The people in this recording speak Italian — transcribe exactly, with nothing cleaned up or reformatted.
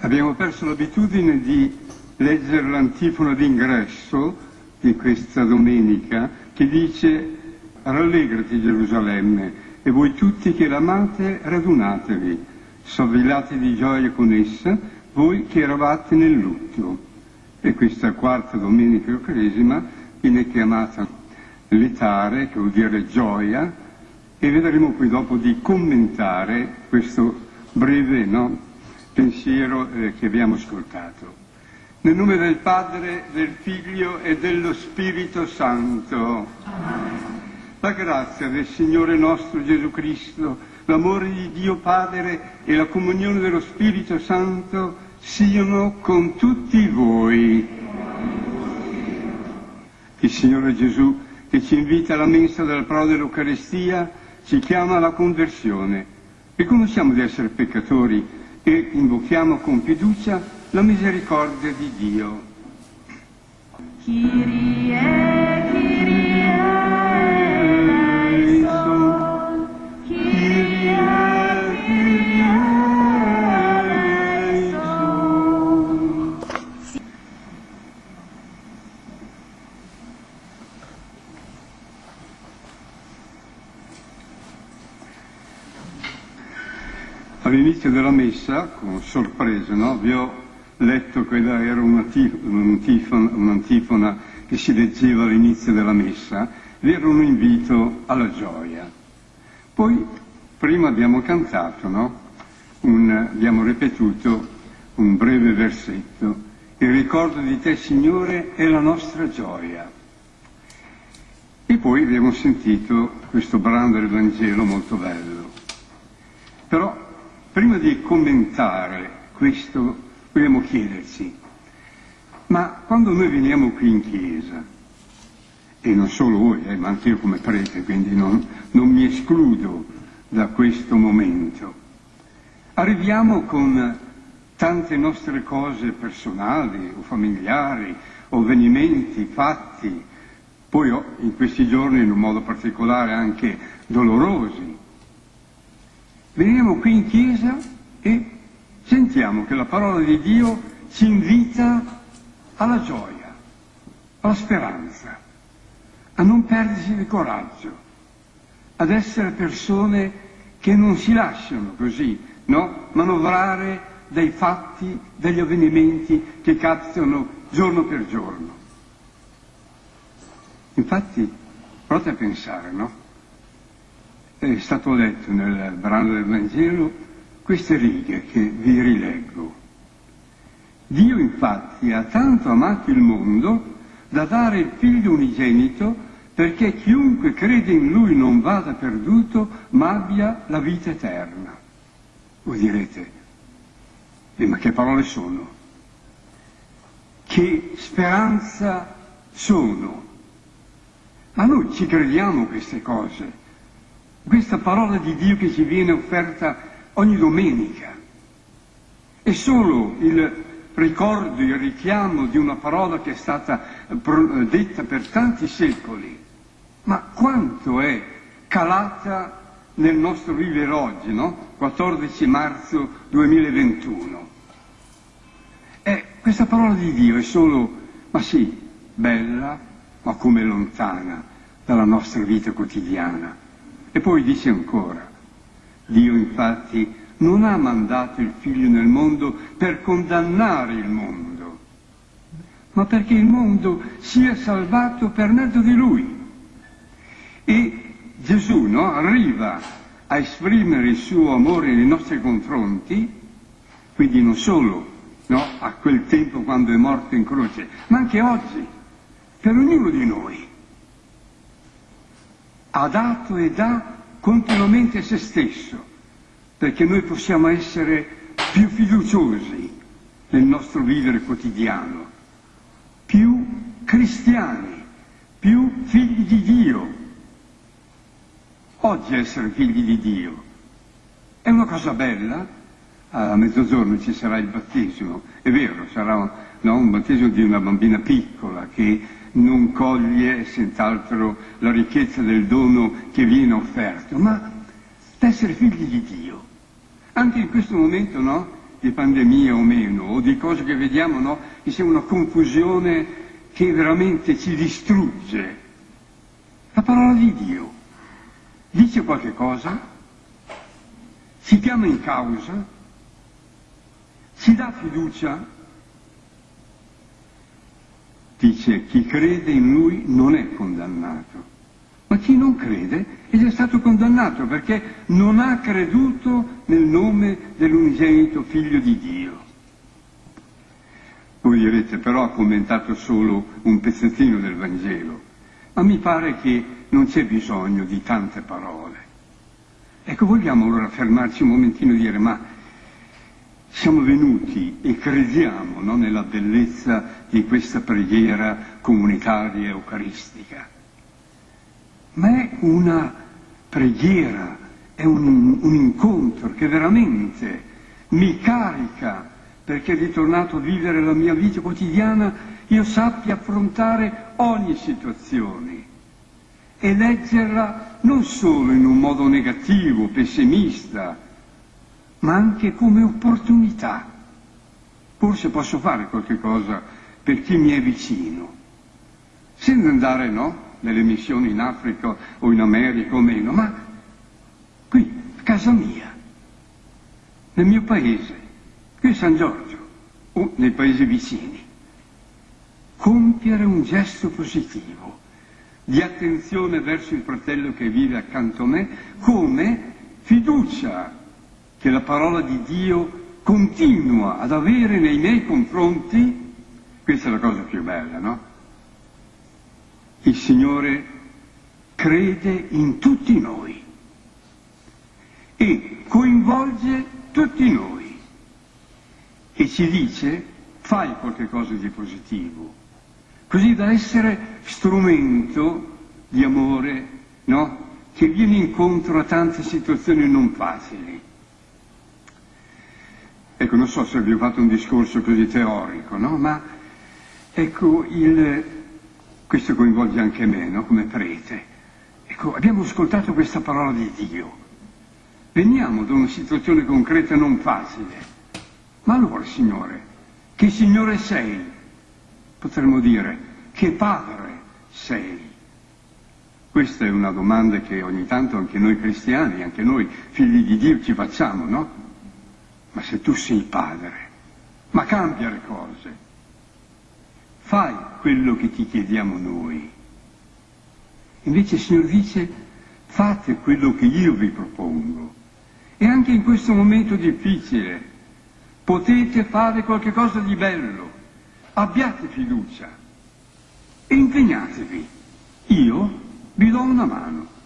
Abbiamo perso l'abitudine di leggere l'antifona d'ingresso di questa domenica che dice: rallegrati Gerusalemme, e voi tutti che l'amate radunatevi, sovvillate di gioia con essa, voi che eravate nel lutto. E questa quarta domenica di Quaresima viene chiamata letare, che vuol dire gioia, e vedremo poi dopo di commentare questo breve no, pensiero eh, che abbiamo ascoltato. Nel nome del Padre, del Figlio e dello Spirito Santo. La grazia del Signore nostro Gesù Cristo, l'amore di Dio Padre e la comunione dello Spirito Santo siano con tutti voi. Il Signore Gesù, che ci invita alla mensa della parola dell'Eucaristia, ci chiama alla conversione. Riconosciamo di essere peccatori e invochiamo con fiducia la misericordia di Dio. Kyrie, Kyrie eleison, Kyrie, Kyrie eleison. All'inizio della messa, con sorpresa, no? Vi ho letto quella era un'antifona, un'antifona che si leggeva all'inizio della messa, era un invito alla gioia. Poi, prima abbiamo cantato, no? Un, abbiamo ripetuto un breve versetto: il ricordo di te, Signore, è la nostra gioia. E poi abbiamo sentito questo brano del Vangelo molto bello. Però, prima di commentare questo, vogliamo chiederci, ma quando noi veniamo qui in chiesa, e non solo voi, eh, ma anche io come prete, quindi non, non mi escludo da questo momento, arriviamo con tante nostre cose personali o familiari, o avvenimenti, fatti, poi oh, in questi giorni in un modo particolare anche dolorosi. Veniamo qui in chiesa e sentiamo che la parola di Dio ci invita alla gioia, alla speranza, a non perdersi di coraggio, ad essere persone che non si lasciano così, no, manovrare dai fatti, dagli avvenimenti che capitano giorno per giorno. Infatti, provate a pensare, no? È stato letto nel brano del Vangelo queste righe che vi rileggo. Dio infatti ha tanto amato il mondo da dare il figlio unigenito perché chiunque crede in lui non vada perduto ma abbia la vita eterna. Voi direte, eh, ma che parole sono? Che speranza sono? Ma noi ci crediamo queste cose? Questa parola di Dio che ci viene offerta ogni domenica è solo il ricordo, il richiamo di una parola che è stata detta per tanti secoli, ma quanto è calata nel nostro vivere oggi, no? quattordici marzo duemilaventuno. E questa parola di Dio è solo, ma sì, bella, ma come lontana dalla nostra vita quotidiana. E poi dice ancora, Dio infatti non ha mandato il Figlio nel mondo per condannare il mondo, ma perché il mondo sia salvato per mezzo di Lui. E Gesù, no, arriva a esprimere il suo amore nei nostri confronti, quindi non solo, no, a quel tempo quando è morto in croce, ma anche oggi, per ognuno di noi. Ha dato e dà continuamente se stesso, perché noi possiamo essere più fiduciosi nel nostro vivere quotidiano, più cristiani, più figli di Dio. Oggi essere figli di Dio è una cosa bella. A mezzogiorno ci sarà il battesimo, è vero, sarà no, un battesimo di una bambina piccola che non coglie senz'altro la ricchezza del dono che viene offerto, ma essere figli di Dio. Anche in questo momento, no? di pandemia o meno, o di cose che vediamo, no? Che sia una confusione che veramente ci distrugge. La parola di Dio dice qualche cosa, si chiama in causa, si dà fiducia, dice chi crede in Lui non è condannato, ma chi non crede è già stato condannato perché non ha creduto nel nome dell'unigenito Figlio di Dio. Voi direte, però ha commentato solo un pezzettino del Vangelo, ma mi pare che non c'è bisogno di tante parole. Ecco, vogliamo allora fermarci un momentino e dire, ma siamo venuti e crediamo, no, nella bellezza di questa preghiera comunitaria eucaristica, ma è una preghiera, è un, un incontro che veramente mi carica perché ritornato a vivere la mia vita quotidiana io sappia affrontare ogni situazione e leggerla non solo in un modo negativo, pessimista, ma anche come opportunità. Forse posso fare qualche cosa per chi mi è vicino, senza andare, no, nelle missioni in Africa o in America o meno, ma qui, a casa mia, nel mio paese, qui a San Giorgio, o nei paesi vicini. Compiere un gesto positivo di attenzione verso il fratello che vive accanto a me, come fiducia che la parola di Dio continua ad avere nei miei confronti. Questa è la cosa più bella, no? Il Signore crede in tutti noi e coinvolge tutti noi e ci dice fai qualche cosa di positivo, così da essere strumento di amore, no? Che viene incontro a tante situazioni non facili. Ecco, non so se vi ho fatto un discorso così teorico, no? Ma ecco, il, questo coinvolge anche me, no? Come prete. Ecco, abbiamo ascoltato questa parola di Dio. Veniamo da una situazione concreta non facile. Ma allora, Signore, che Signore sei? Potremmo dire, che Padre sei? Questa è una domanda che ogni tanto anche noi cristiani, anche noi figli di Dio ci facciamo, no? Ma se tu sei Padre, ma cambia le cose. Fai quello che ti chiediamo noi. Invece il Signore dice, fate quello che io vi propongo. E anche in questo momento difficile potete fare qualche cosa di bello. Abbiate fiducia e impegnatevi. Io vi do una mano.